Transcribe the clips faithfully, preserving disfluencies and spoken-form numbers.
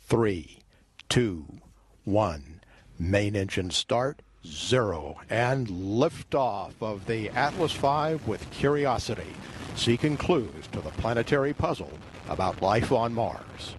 three, two, one. Main engine start, zero, and liftoff of the Atlas five with Curiosity, seeking clues to the planetary puzzle about life on Mars.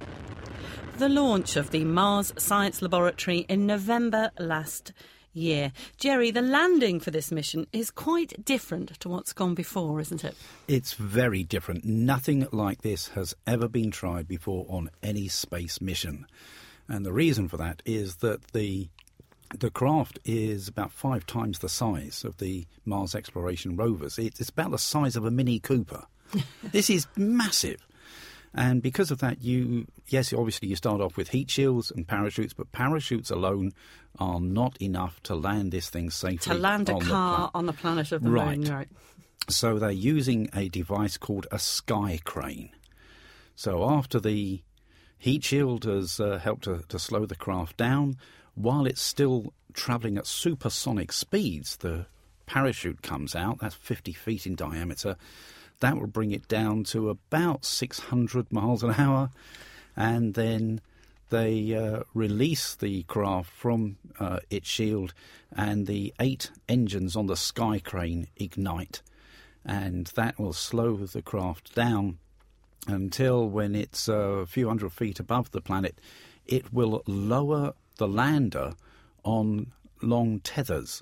The launch of the Mars Science Laboratory in November last year. Jerry, the landing for this mission is quite different to what's gone before, isn't it? It's very different. Nothing like this has ever been tried before on any space mission. And the reason for that is that the the craft is about five times the size of the Mars exploration rovers. It's about the size of a Mini Cooper. This is massive. And because of that, you, yes, obviously you start off with heat shields and parachutes, but parachutes alone are not enough to land this thing safely. To land a on car the on the planet of the right. moon, right. So they're using a device called a sky crane. So after the heat shield has uh, helped to, to slow the craft down, while it's still travelling at supersonic speeds, the parachute comes out, that's fifty feet in diameter. That will bring it down to about six hundred miles an hour, and then they uh, release the craft from uh, its shield, and the eight engines on the sky crane ignite, and that will slow the craft down until, when it's uh, a few hundred feet above the planet, it will lower the lander on long tethers,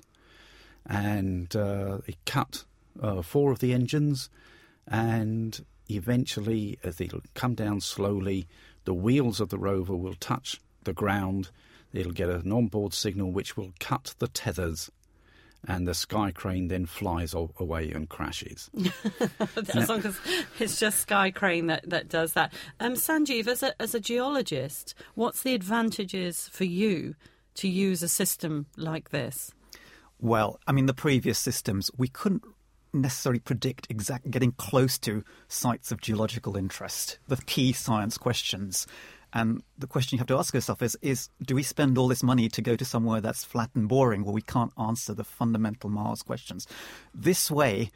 and uh, it cut uh, four of the engines. And eventually, as it'll come down slowly, the wheels of the rover will touch the ground. It'll get an onboard signal which will cut the tethers, and the sky crane then flies away and crashes. As now, long as it's just Sky Crane that, that does that. Um, Sanjeev, as a, as a geologist, what's the advantages for you to use a system like this? Well, I mean, the previous systems, we couldn't necessarily predict exact getting close to sites of geological interest, the key science questions. And the question you have to ask yourself is, is do we spend all this money to go to somewhere that's flat and boring where we can't answer the fundamental Mars questions? This way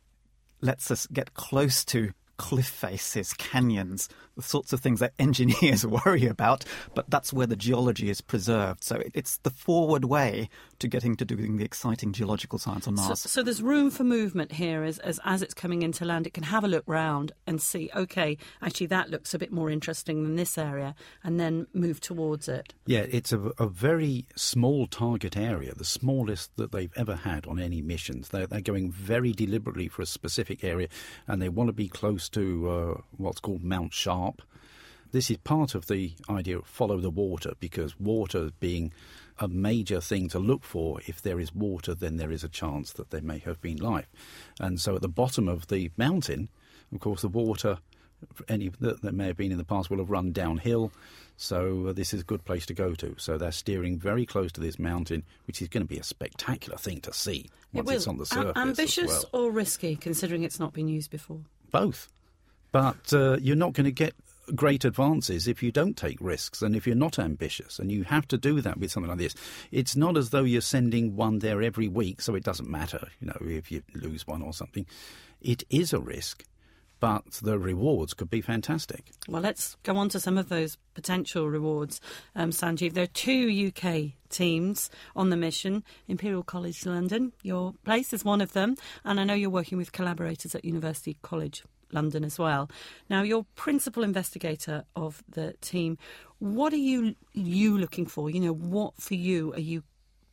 lets us get close to cliff faces, canyons, the sorts of things that engineers worry about, but that's where the geology is preserved. So it's the forward way to getting to doing the exciting geological science on Mars. So, so there's room for movement here as, as as it's coming into land. It can have a look round and see, OK, actually that looks a bit more interesting than this area, and then move towards it. Yeah, it's a, a very small target area, the smallest that they've ever had on any missions. They're, they're going very deliberately for a specific area, and they want to be close to uh, what's called Mount Sharp. This is part of the idea of follow the water, because water being a major thing to look for. If there is water, then there is a chance that there may have been life. And so at the bottom of the mountain, of course, the water, any that, that may have been in the past, will have run downhill. So uh, this is a good place to go to. So they're steering very close to this mountain, which is going to be a spectacular thing to see once it it's on the surface. A- ambitious as well. or risky, considering it's not been used before? Both. But uh, you're not going to get great advances if you don't take risks and if you're not ambitious, and you have to do that with something like this. It's not as though you're sending one there every week, so it doesn't matter, you know, if you lose one or something. It is a risk, but the rewards could be fantastic. Well, let's go on to some of those potential rewards, um, Sanjeev. There are two U K teams on the mission. Imperial College London, your place is one of them, and I know you're working with collaborators at University College London as well. Now, you're principal investigator of the team. What are you you looking for? You know, what for you are you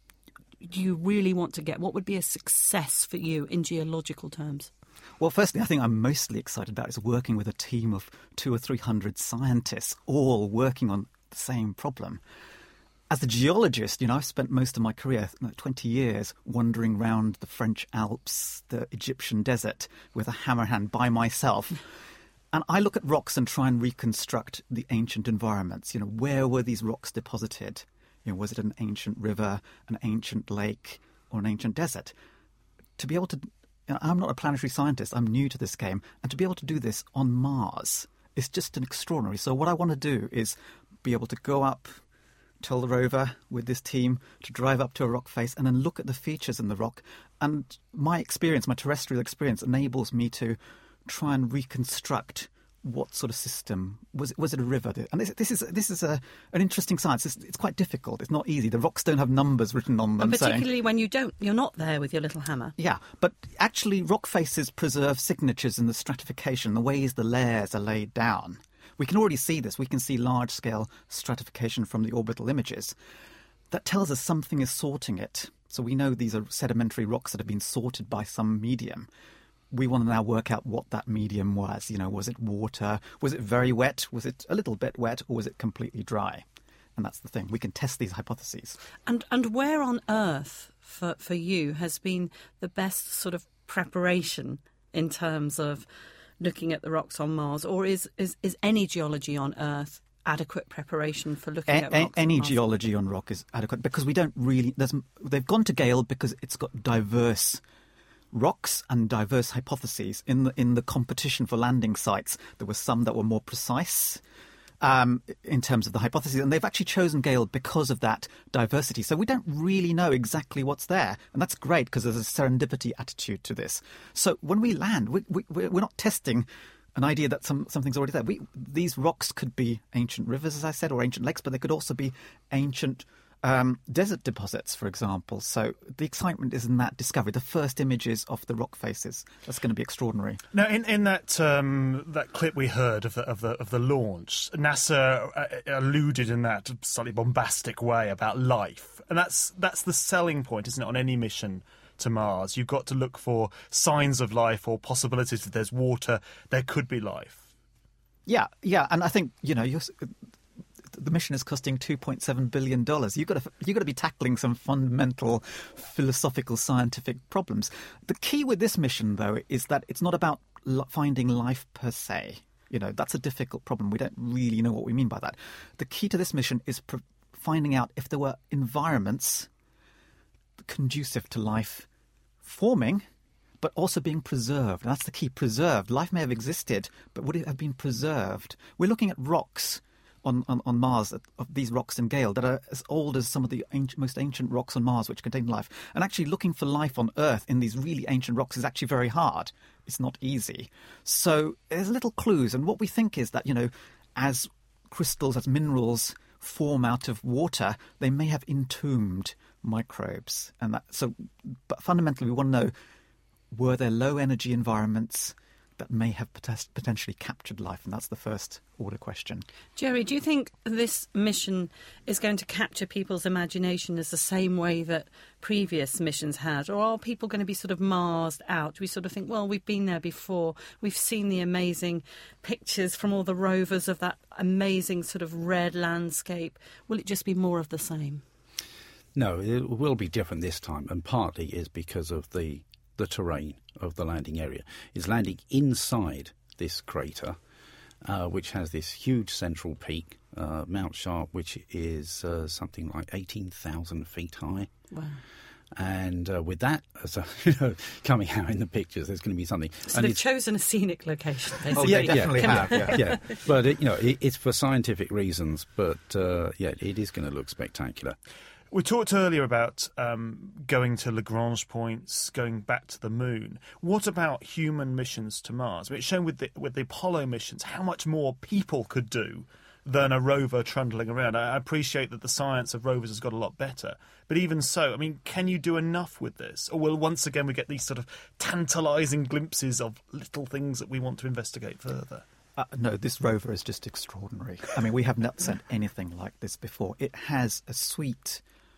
do you really want to get? What would be a success for you in geological terms? Well, firstly, I think I'm mostly excited about is working with a team of two or three hundred scientists, all working on the same problem. As a geologist, you know, I've spent most of my career, like twenty years, wandering around the French Alps, the Egyptian desert, with a hammer hand by myself. And I look at rocks and try and reconstruct the ancient environments. You know, where were these rocks deposited? You know, was it an ancient river, an ancient lake, or an ancient desert? To be able to, you know, I'm not a planetary scientist, I'm new to this game, and to be able to do this on Mars is just an extraordinary. So what I want to do is be able to go up, tell the rover with this team to drive up to a rock face and then look at the features in the rock. And my experience, my terrestrial experience, enables me to try and reconstruct what sort of system was it? Was it a river? And this, this is this is a, an interesting science. It's, it's quite difficult. It's not easy. The rocks don't have numbers written on them. And particularly saying, when you don't, you're not there with your little hammer. Yeah, but actually, rock faces preserve signatures in the stratification, the ways the layers are laid down. We can already see this. We can see large-scale stratification from the orbital images. That tells us something is sorting it. So we know these are sedimentary rocks that have been sorted by some medium. We want to now work out what that medium was. You know, was it water? Was it very wet? Was it a little bit wet? Or was it completely dry? And that's the thing. We can test these hypotheses. And and where on Earth, for, for you, has been the best sort of preparation in terms of looking at the rocks on Mars? Or is, is, is any geology on Earth adequate preparation for looking a- at rocks? Any on Mars? geology on rock is adequate because we don't really... There's, they've gone to Gale because it's got diverse rocks and diverse hypotheses. In the in the competition for landing sites, there were some that were more precise um, in terms of the hypotheses, and they've actually chosen Gale because of that diversity. So we don't really know exactly what's there, and that's great because there's a serendipity attitude to this. So when we land, we, we, we're not testing an idea that some something's already there. We, these rocks could be ancient rivers, as I said, or ancient lakes, but they could also be ancient Um, desert deposits, for example. So the excitement is in that discovery, the first images of the rock faces. That's going to be extraordinary. Now, in, in that um, that clip we heard of the of the of the launch, NASA uh, alluded in that slightly bombastic way about life, and that's that's the selling point, isn't it? On any mission to Mars, you've got to look for signs of life or possibilities. If there's water, there could be life. Yeah, yeah, and I think you know you're. The mission is costing two point seven billion dollars. You've got to you've got to be tackling some fundamental philosophical, scientific problems. The key with this mission, though, is that it's not about finding life per se. You know, that's a difficult problem. We don't really know what we mean by that. The key to this mission is pro- finding out if there were environments conducive to life forming, but also being preserved. And that's the key, preserved. Life may have existed, but would it have been preserved? We're looking at rocks on, on, on Mars, of these rocks in Gale, that are as old as some of the ancient, most ancient rocks on Mars, which contain life. And actually looking for life on Earth in these really ancient rocks is actually very hard. It's not easy. So there's little clues. And what we think is that, you know, as crystals, as minerals form out of water, they may have entombed microbes. And that, so, but fundamentally, we want to know, were there low-energy environments that may have potentially captured life? And that's the first order question. Jerry, do you think this mission is going to capture people's imagination as the same way that previous missions had? Or are people going to be sort of Marsed out? We sort of think, well, we've been there before. We've seen the amazing pictures from all the rovers of that amazing sort of red landscape. Will it just be more of the same? No, it will be different this time. And partly is because of the the terrain of the landing area. Is landing inside this crater, uh, which has this huge central peak, uh, Mount Sharp, which is uh, something like eighteen thousand feet high. Wow. And uh, with that, as a, you know, coming out in the pictures, there's going to be something. So and they've chosen a scenic location, basically. Oh, yeah, definitely yeah, have. Yeah. yeah. But it, you know, it, it's for scientific reasons. But uh, yeah, it is going to look spectacular. We talked earlier about um, going to Lagrange points, going back to the moon. What about human missions to Mars? I mean, it's shown with the, with the Apollo missions how much more people could do than a rover trundling around. I appreciate that the science of rovers has got a lot better. But even so, I mean, can you do enough with this? Or will once again we get these sort of tantalising glimpses of little things that we want to investigate further? Uh, no, this rover is just extraordinary. I mean, we have not sent anything like this before. It has a suite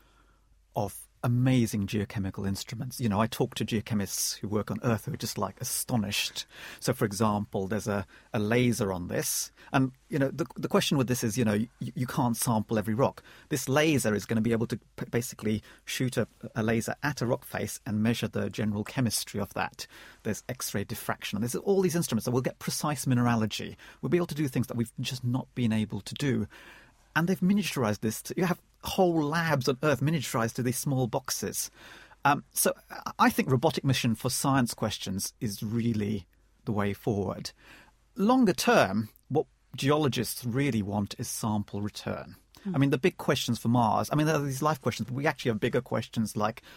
of amazing geochemical instruments. You know, I talk to geochemists who work on Earth who are just like astonished. So, for example, there's a, a laser on this. And, you know, the, the question with this is, you know, you, you can't sample every rock. This laser is going to be able to p- basically shoot a, a laser at a rock face and measure the general chemistry of that. There's X-ray diffraction. And there's all these instruments. So we'll get precise mineralogy. We'll be able to do things that we've just not been able to do. And they've miniaturized this. To, you have whole labs on Earth miniaturized to these small boxes. Um, so I think robotic mission for science questions is really the way forward. Longer term, what geologists really want is sample return. Mm. I mean, the big questions for Mars, I mean, there are these life questions, but we actually have bigger questions like,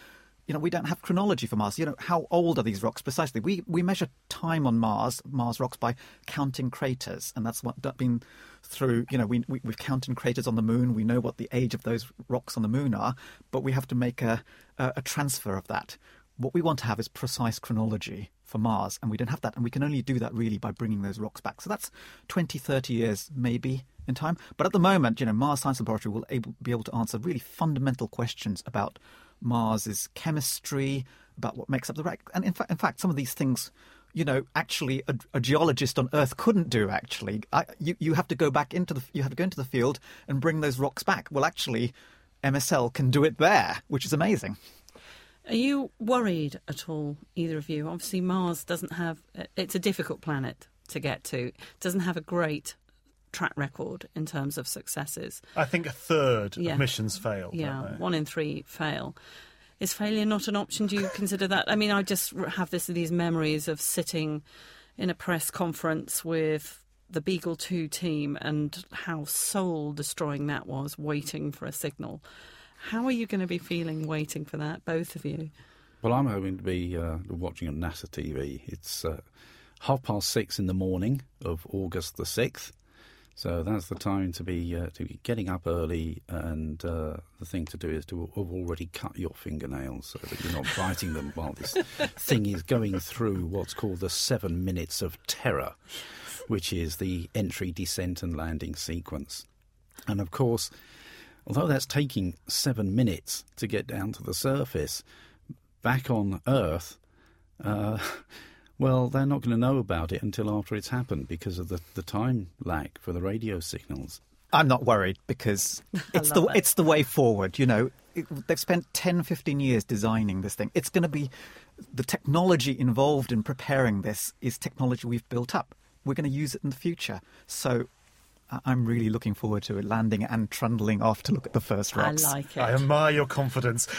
you know, we don't have chronology for Mars. You know, how old are these rocks precisely? We we measure time on Mars, Mars rocks, by counting craters, and that's what been through. You know, we, we we've counted craters on the Moon. We know what the age of those rocks on the Moon are, but we have to make a a, a transfer of that. What we want to have is precise chronology for Mars, and we don't have that, and we can only do that really by bringing those rocks back. So that's twenty, thirty years maybe in time. But at the moment, you know, Mars Science Laboratory will able, be able to answer really fundamental questions about Mars's chemistry, about what makes up the rock. And in fact, in fact, some of these things, you know, actually a, a geologist on Earth couldn't do. Actually, I, you you have to go back into the you have to go into the field and bring those rocks back. Well, actually, M S L can do it there, which is amazing. Are you worried at all, either of you? Obviously, Mars doesn't have. It's a difficult planet to get to. It doesn't have a great track record in terms of successes. I think a third Yeah. of missions failed. Yeah, don't they? one in three fail. Is failure not an option? Do you consider that? I mean, I just have this these memories of sitting in a press conference with the Beagle two team and how soul-destroying that was, waiting for a signal. How are you going to be feeling waiting for that, both of you? Well, I'm hoping to be uh, watching on NASA T V. It's uh, half past six in the morning of August the sixth. So that's the time to be uh, to be getting up early, and uh, the thing to do is to have already cut your fingernails so that you're not biting them while this thing is going through what's called the seven minutes of terror, which is the entry, descent and landing sequence. And of course, although that's taking seven minutes to get down to the surface, back on Earth, uh, well, they're not going to know about it until after it's happened because of the, the time lag for the radio signals. I'm not worried because it's the love that. it's the way forward. You know, it, they've spent ten, fifteen years designing this thing. It's going to be the technology involved in preparing this is technology we've built up. We're going to use it in the future. So I- I'm really looking forward to it landing and trundling off to look at the first rocks. I like it. I admire your confidence.